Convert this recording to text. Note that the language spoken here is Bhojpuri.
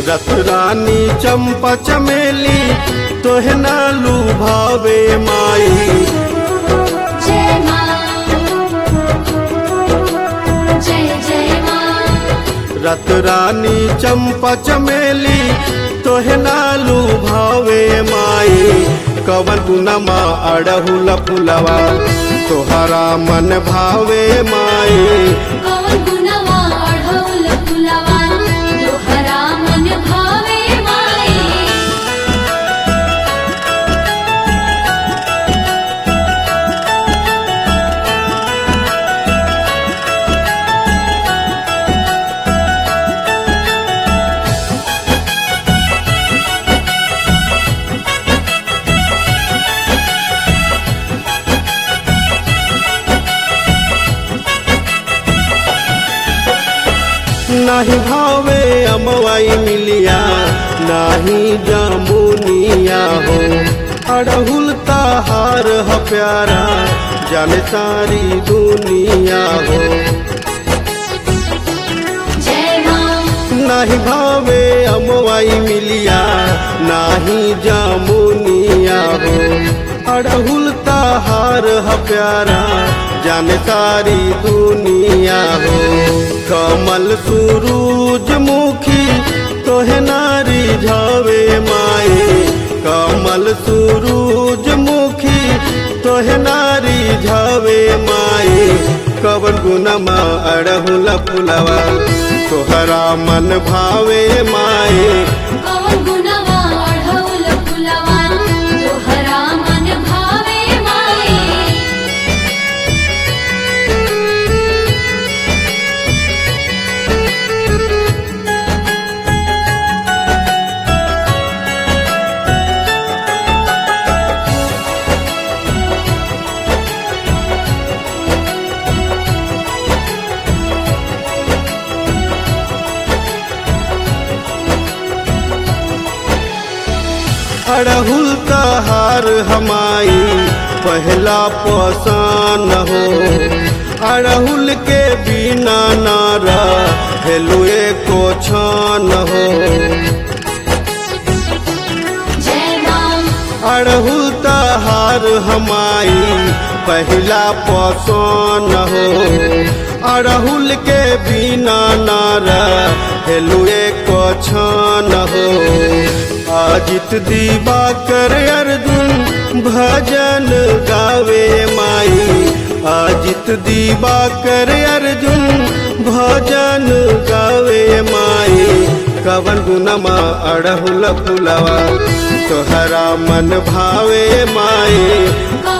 रत रानी चंपा चमेली तोहे ना लुभावे माई। जय माँ, जय जय माँ। रत रानी चंपा चमेली तोहे ना लुभावे माई। कवन गुनमा अड़हुल फुलवा तोहरा मन भावे माई। कवन गुनवा अढ़ौल फुलवा तोहरा मन भावे माई। नाही भावे अमवाई मिलिया नाही जामुनिया हो। अड़हुल ताहार ह प्यारा जाने सारी दुनिया हो। जय माँ, नाही भावे अमवाई मिलिया नाही जामुनिया हो। अड़हुल ताहार ह प्यारा जाने सारी दुनिया हो। कमल सूरजमुखी तोहे नारी झावे माए। कमल सूरजमुखी तोहे नारी झावे माए। कवन गुनमा अड़हुल फुलवा तोहरा मन भावे माए। कवन गुनवा अढ़ौल फुलवा तोहरा मन भावे माई। अड़हुल तहार हमाई पहला पसान हो। अड़हुल के बिना नारा हेलुए को छान हो। जय माँ, अड़हुल तहार हमाई पहला पसान हो। अड़हुल के बिना नारा हेलुए को छान हो। अजित दिवाकर अर्जुन भजन गावे माई। अजित दिवाकर अर्जुन भजन गावे माई। कवन गुनमा अड़हुल फुलवा तोहरा मन भावे माई।